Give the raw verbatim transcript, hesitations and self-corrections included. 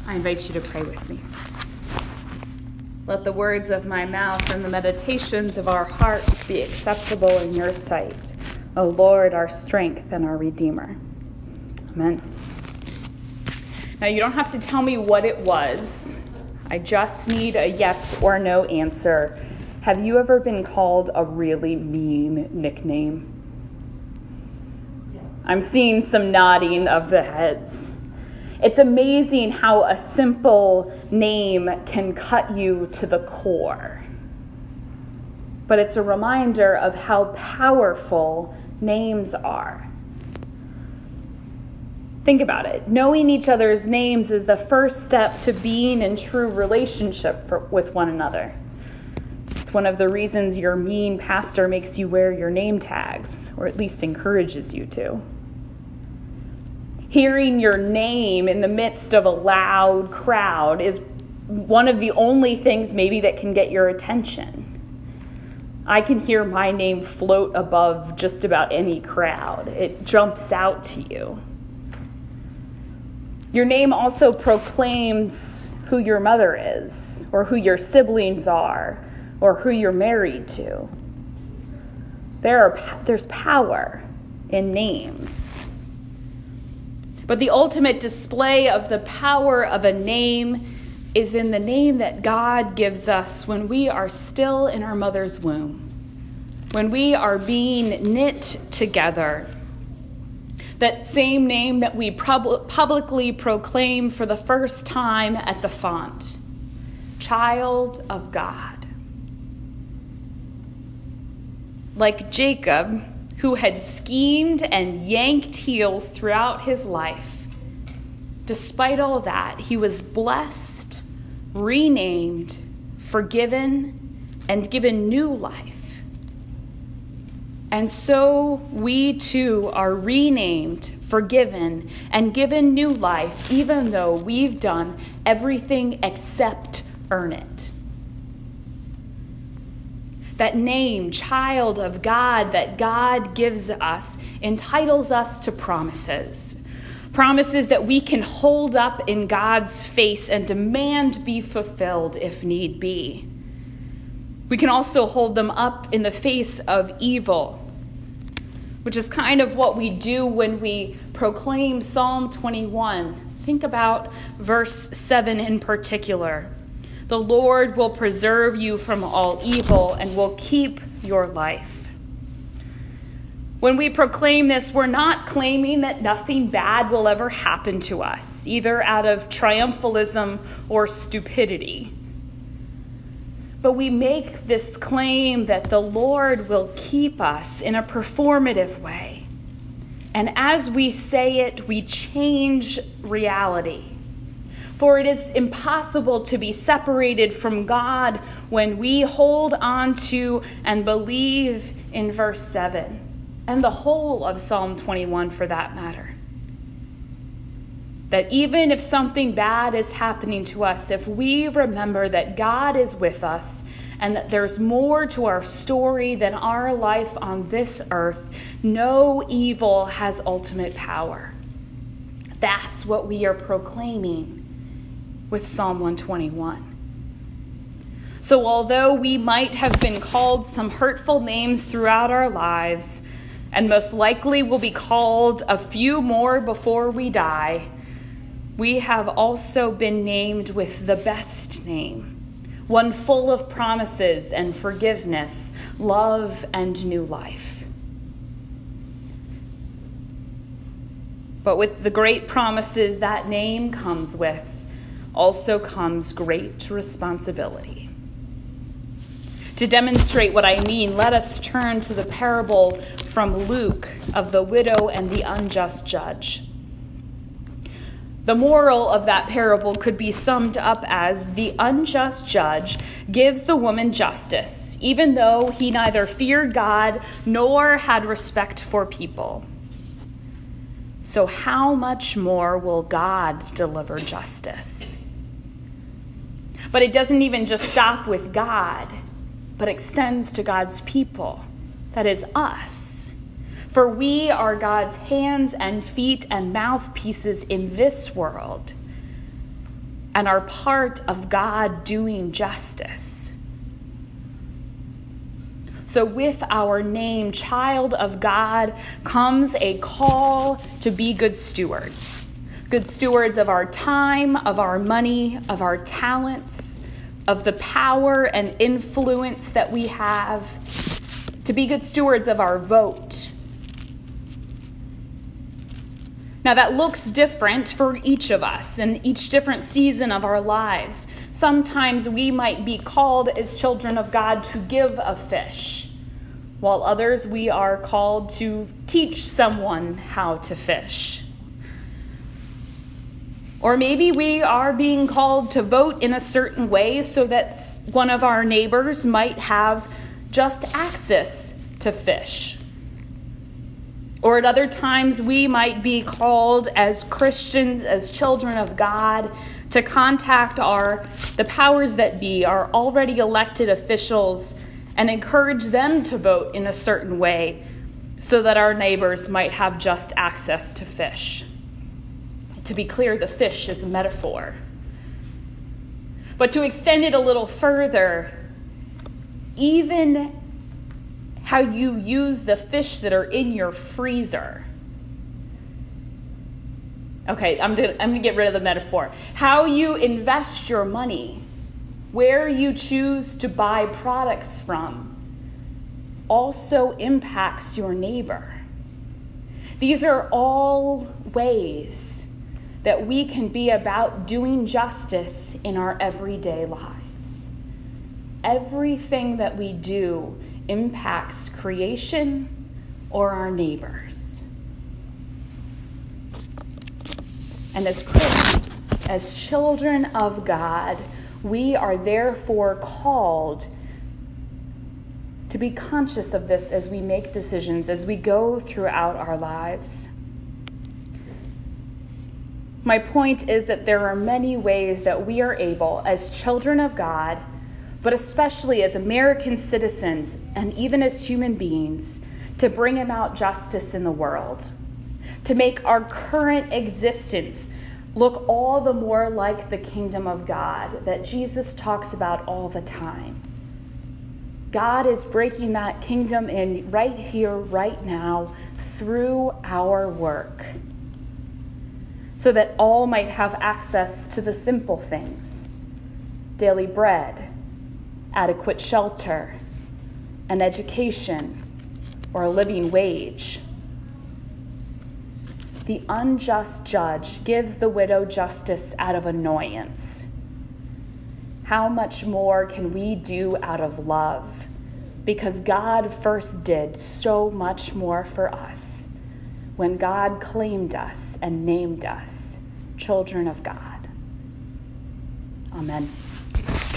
I invite you to pray with me. Let the words of my mouth and the meditations of our hearts be acceptable in your sight, O Lord, our strength and our Redeemer. Amen. Now, you don't have to tell me what it was. I just need a yes or no answer. Have you ever been called a really mean nickname? I'm seeing some nodding of the heads. It's amazing how a simple name can cut you to the core. But it's a reminder of how powerful names are. Think about it. Knowing each other's names is the first step to being in true relationship for, with one another. It's one of the reasons your mean pastor makes you wear your name tags, or at least encourages you to. Hearing your name in the midst of a loud crowd is one of the only things maybe that can get your attention. I can hear my name float above just about any crowd. It jumps out to you. Your name also proclaims who your mother is, or who your siblings are, or who you're married to. There are, there's power in names. But the ultimate display of the power of a name is in the name that God gives us when we are still in our mother's womb, when we are being knit together. That same name that we pub- publicly proclaim for the first time at the font, Child of God. Like Jacob, who had schemed and yanked heels throughout his life, despite all that, he was blessed, renamed, forgiven, and given new life. And so we too are renamed, forgiven, and given new life, even though we've done everything except earn it. That name, Child of God, that God gives us, entitles us to promises. Promises that we can hold up in God's face and demand be fulfilled if need be. We can also hold them up in the face of evil, which is kind of what we do when we proclaim Psalm twenty-one. Think about verse seven in particular. The Lord will preserve you from all evil and will keep your life. When we proclaim this, we're not claiming that nothing bad will ever happen to us, either out of triumphalism or stupidity. But we make this claim that the Lord will keep us in a performative way. And as we say it, we change reality. For it is impossible to be separated from God when we hold on to and believe in verse seven, and the whole of Psalm twenty-one for that matter. That even if something bad is happening to us, if we remember that God is with us and that there's more to our story than our life on this earth, no evil has ultimate power. That's what we are proclaiming with Psalm one twenty-one. So although we might have been called some hurtful names throughout our lives, and most likely will be called a few more before we die, we have also been named with the best name, one full of promises and forgiveness, love and new life. But with the great promises that name comes with, also comes great responsibility. To demonstrate what I mean, let us turn to the parable from Luke of the widow and the unjust judge. The moral of that parable could be summed up as the unjust judge gives the woman justice, even though he neither feared God nor had respect for people. So how much more will God deliver justice? But it doesn't even just stop with God, but extends to God's people, that is us. For we are God's hands and feet and mouthpieces in this world. and are part of God doing justice. So with our name, child of God, comes a call to be good stewards. Good stewards of our time, of our money, of our talents, of the power and influence that we have. To be good stewards of our vote. Now that looks different for each of us in each different season of our lives. Sometimes we might be called as children of God to give a fish, while others we are called to teach someone how to fish. Or maybe we are being called to vote in a certain way so that one of our neighbors might have just access to fish. Or at other times, we might be called as Christians, as children of God, to contact our the powers that be, our already elected officials, and encourage them to vote in a certain way so that our neighbors might have just access to fish. To be clear, the fish is a metaphor. But to extend it a little further, even how you use the fish that are in your freezer. Okay, I'm gonna, I'm gonna get rid of the metaphor. How you invest your money, where you choose to buy products from, also impacts your neighbor. These are all ways that we can be about doing justice in our everyday lives. Everything that we do impacts creation or our neighbors. And as Christians, as children of God, we are therefore called to be conscious of this as we make decisions, as we go throughout our lives. My point is that there are many ways that we are able, as children of God, but especially as American citizens and even as human beings, to bring about justice in the world, to make our current existence look all the more like the kingdom of God that Jesus talks about all the time. God is breaking that kingdom in right here, right now, through our work, so that all might have access to the simple things: daily bread, adequate shelter, an education, or a living wage. The unjust judge gives the widow justice out of annoyance. How much more can we do out of love? Because God first did so much more for us when God claimed us and named us children of God. Amen.